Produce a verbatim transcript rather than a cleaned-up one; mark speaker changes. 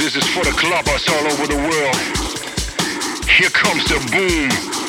Speaker 1: This is for the clubbers all over the world. Here comes the boom.